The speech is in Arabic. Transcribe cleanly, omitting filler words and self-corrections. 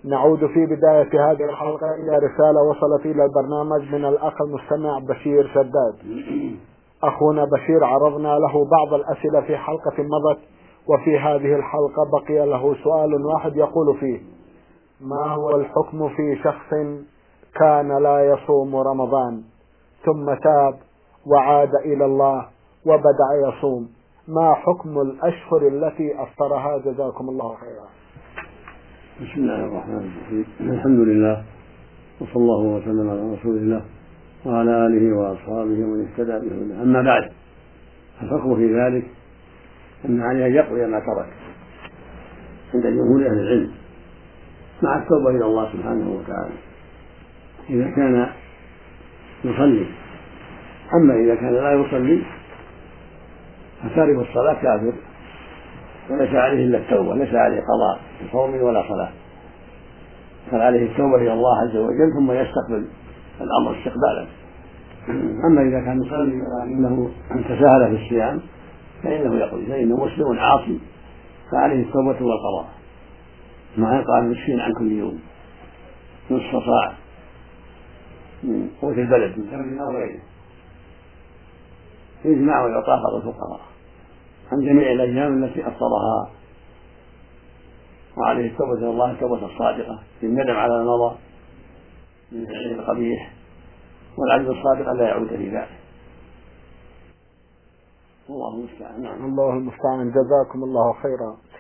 نعود في بداية هذه الحلقة إلى رسالة وصلت إلى البرنامج من الأخ المستمع بشير شداد. أخونا بشير عرضنا له بعض الأسئلة في حلقة مضت، وفي هذه الحلقة بقي له سؤال واحد يقول فيه: ما هو الحكم في شخص كان لا يصوم رمضان ثم تاب وعاد إلى الله وبدأ يصوم؟ ما حكم الأشهر التي أفطرها؟ جزاكم الله خيرا. بسم الله الرحمن الرحيم. الحمد لله وصلى الله وسلم على رسول الله وعلى آله وأصحابه ومن اهتدى بهداه. أما بعد، الحكم في ذلك أن عليه أن يقضي ما ترك عند جمهور أهل العلم مع التوبة إلى الله سبحانه وتعالى إذا كان يصلي. أما إذا كان لا يصلي فتارك الصلاة كافر وليس عليه إلا التوبة، ليس عليه قضاء صوم ولا صلاة، فعليه التوبة إلى الله عز وجل ثم يستقبل الأمر استقبالا. أما إذا كان يصلي ولكنه تساهل في الصيام فإنه يقضي، فإنه مسلم عاصي فعليه التوبة والقضاء مع إطعام مسكين عن كل يوم نصف صاع من قوت البلد من تمر أو غيره، يجمع ويعطى بعض الفقراء عن جميع الأيام التي أفطرها، وعليه التوبة إلى الله التوبة الصادقة في الندم على ما مضى من فعله القبيح، والعزم الصادق لا يعود في ذلك. الله المستعان. الله المستعان. جزاكم الله خيرا.